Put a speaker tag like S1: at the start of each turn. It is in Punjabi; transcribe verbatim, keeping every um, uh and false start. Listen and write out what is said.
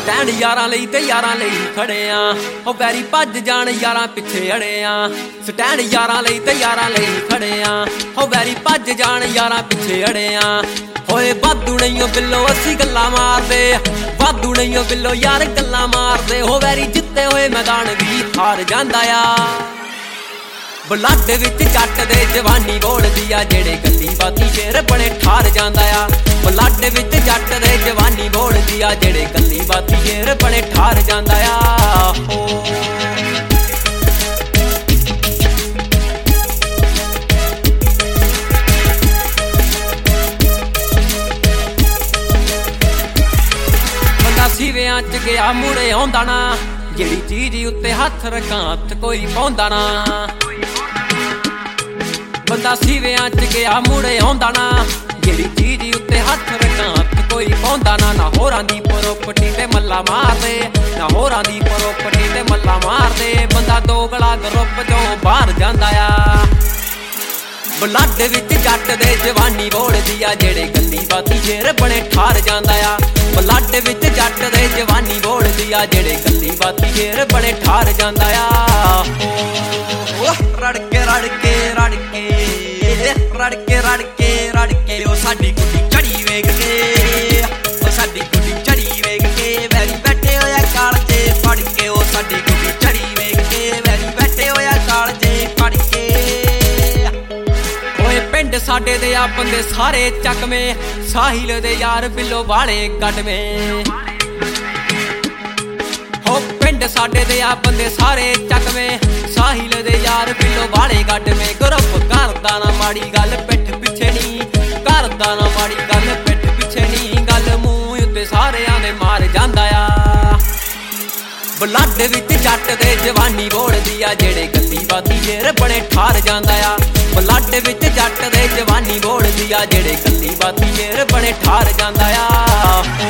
S1: ਸਟੈਂਡ ਯਾਰਾਂ ਲਈ ਤੇ ਯਾਰਾਂ ਲਈ ਖੜੇ ਆ ਹੋ ਵੈਰੀ ਭੱਜ ਜਾਣ ਯਾਰਾਂ ਪਿੱਛੇ ਅੜੇ ਆ ਸਟੈਂਡ ਯਾਰਾਂ ਲਈ ਤੇ ਯਾਰਾਂ ਲਈ ਖੜੇ ਆ ਹੋ ਵੈਰੀ ਭੱਜ ਜਾਣ ਯਾਰਾਂ ਪਿੱਛੇ ਅੜੇ ਆ ਹੋਏ ਵਾਧੂ ਨਹੀਂ ਓ ਬਿੱਲੋ ਅਸੀਂ ਗੱਲਾਂ ਮਾਰਦੇ ਵਾਧੂ ਨਹੀਂ ਓ ਬਿੱਲੋ ਯਾਰ ਗੱਲਾਂ ਮਾਰਦੇ ਹੋ ਵੈਰੀ ਜਿੱਤੇ ਹੋਏ ਮੈਦਾਨ ਵੀ ਹਾਰ ਜਾਂਦਾ ਆ ਬਲੱਡ ਵਿੱਚ ਜੱਟ ਦੇ ਜਵਾਨੀ ਬੋਲਦੀ ਆ ਜਿਹੜੇ ਗੱਲੀ ਬਾਤੀ ਸ਼ੇਰ ਬਣੇ ਠਾਰ ਜਾਂਦਾ ਆ ਬਲੱਡ ਵਿੱਚ ਜੱਟ ਦੇ ਜਵਾਨੀ ਬੋਲਦੀ ਆ ਜਿਹੜੇ ਗੱਲੀ ਬਾਤੀ ਸ਼ੇਰ ਬਣੇ ਠਾਰ ਜਾਂਦਾ ਆ ਹੋ ਬੰਦਾ ਸੀਵਿਆਂ ਚ ਗਿਆ ਮੁੜੇ ਆਉਂਦਾ ਨਾ ਜਿਹੜੀ ਚੀਜ਼ ਉੱਤੇ ਹੱਥ ਰੱਖਾਂ ਹੱਥ ਕੋਈ ਪਾਉਂਦਾ ਨਾ ਬੰਦਾ ਸੀਵਿਆਂ ਚ ਗਿਆ ਮੁੜੇ ਆਉਂਦਾ ਨਾ ਜਿਹੜੀ ਚੀਜ਼ ਉੱਤੇ ਹੱਥ ਰੱਖਾਂ ਹੱਥ ਕੋਈ ਪਾਉਂਦਾ ਨਾ ਨਾ ਹੋਰਾਂ ਦੀ ਪ੍ਰੋਪਰਟੀ ਤੇ ਮੱਲਾ ਮਾਰਦੇ ਨਾ ਹੋਰਾਂ ਦੀ ਪ੍ਰੋਪਰਟੀ ਤੇ ਮੱਲਾ ਮਾਰਦੇ ਬੰਦਾ ਦੋਗਲਾ ਗਰੁੱਪ ਚੋਂ ਬਾਹਰ ਜਾਂਦਾ ਆ ਬਲੱਡ ਵਿੱਚ ਜੱਟ ਦੇ ਜਵਾਨੀ ਬੋਲਦੀ ਆ ਜਿਹੜੇ ਗੱਲੀ ਬਾਤੀ ਸ਼ੇਰ ਬਣੇ ਠਾਰ ਜਾਂਦਾ ਆ ਬਲੱਡ ਵਿੱਚ ਜੱਟ ਦੇ ਜਵਾਨੀ ਬੋਲਦੀ ਆ ਜਿਹੜੇ ਗੱਲੀ ਬਾਤੀ ਸ਼ੇਰ ਬਣੇ ਠਾਰ ਜਾਂਦਾ ਆ ਰੜਕੇ ਰੜਕੇ ਰੜਕੇ ਰੜਕੇ ਰੜਕੇ ਰੜਕੇ ਉਹ ਸਾਡੀ ਕੁੜੀ ਚੜੀ ਵੇਖ ਕੇ ਉਹ ਸਾਡੀ ਕੁੜੀ ਚੜੀ ਵੇਖ ਕੇ ਵੈਰੀ ਬੈਠੇ ਹੋਇਆ ਕਾਲਜੇ ਫੜ ਕੇ ਉਹ ਸਾਡੀ ਕੁੜੀ ਚੜੀ ਵੇਖ ਕੇ ਵੈਰੀ ਬੈਠੇ ਹੋਇਆ ਕਾਲਜੇ ਫੜ ਕੇ ਓਏ ਪਿੰਡ ਸਾਡੇ ਦੇ ਆ ਬੰਦੇ ਸਾਰੇ ਚੱਕਵੇਂ ਸਾਹਿਲ ਦੇ ਯਾਰ ਬਿੱਲੋ ਵਾਲੇ ਕੱਢਵੇਂ ਹੋ ਪਿੰਡ ਸਾਡੇ ਦੇ ਆ ਬੰਦੇ ਸਾਰੇ ਚੱਕਵੇਂ ਸਾਹਿਲ ਦੇ ਯਾਰ ਬਿੱਲੋ ਵਾਲੇ ਕੱਢਵੇਂ ਗਰੁੱਪ ਕਰਦਾ ਨਾ ਮਾੜੀ ਗੱਲ ਪਿੱਠ ਪਿੱਛੇ ਨਹੀਂ ਕਰਦਾ ਨਾ ਮਾੜੀ ਗੱਲ ਪਿੱਠ ਪਿੱਛੇ ਨਹੀਂ ਗੱਲ ਮੂੰਹ ਉੱਤੇ ਸਾਰਿਆਂ ਦੇ ਮਾਰ ਜਾਂਦਾ ਆ ਬਲੱਡ ਵਿੱਚ ਜੱਟ ਦੇ ਜਵਾਨੀ ਬੋਲਦੀ ਆ ਜਿਹੜੇ ਗੱਲੀ ਬਾਤੀ ਸ਼ੇਰ ਬਣੇ ਠਾਰ ਜਾਂਦਾ ਆ ਬਲੱਡ ਵਿੱਚ ਜੱਟ ਦੇ ਜਵਾਨੀ ਬੋਲਦੀ ਆ ਜਿਹੜੇ ਗੱਲੀ ਬਾਤੀ ਸ਼ੇਰ ਬਣੇ ਠਾਰ ਜਾਂਦਾ ਆ